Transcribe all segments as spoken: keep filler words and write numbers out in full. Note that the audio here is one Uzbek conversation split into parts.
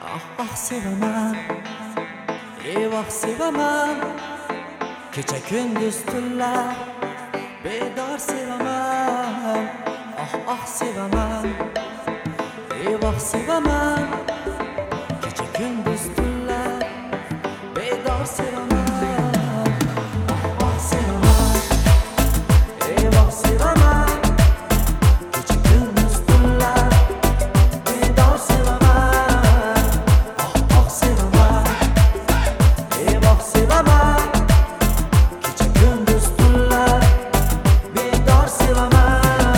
Ah ah sevaman, eyvah sevaman. Kecha kunduz tunlar bedor sevaman. Ah ah sevaman, eyvah sevaman. Kecha kunduz tunlar bedor sevaman. Ah ah sevaman, eyvah sevaman. Kecha kunduz tunlar bedor sevaman. Ah ah sevaman, eyvah sevaman. Kecha kunduz tunlar bedor sevaman.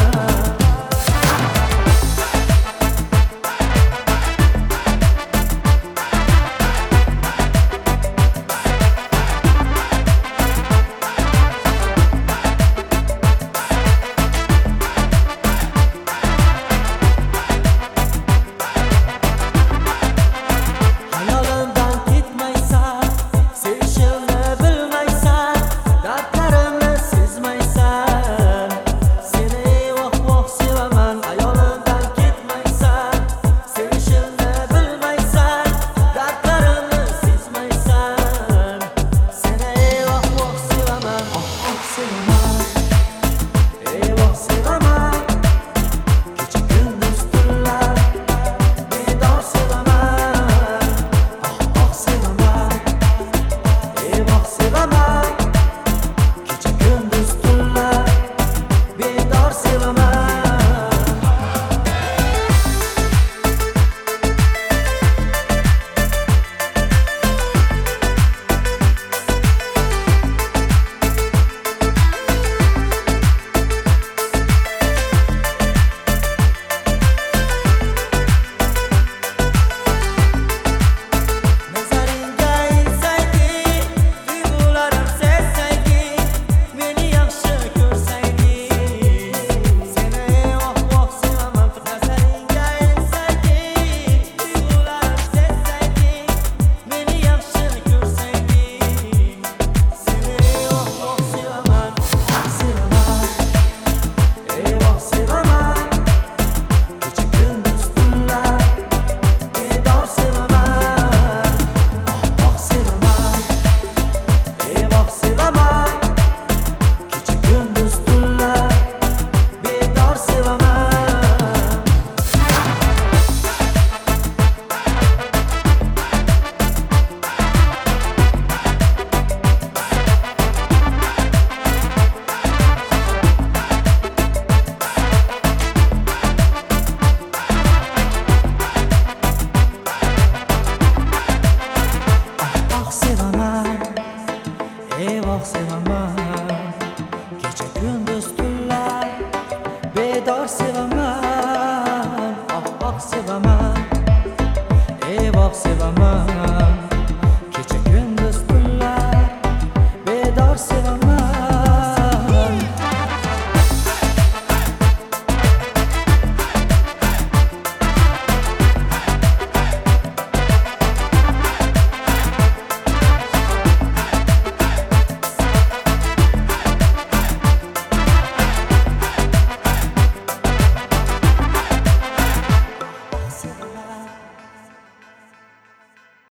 Eyvah sevaman, kecha kunduz tunlar bedor sevaman. Ah ah sevaman, eyvah sevaman.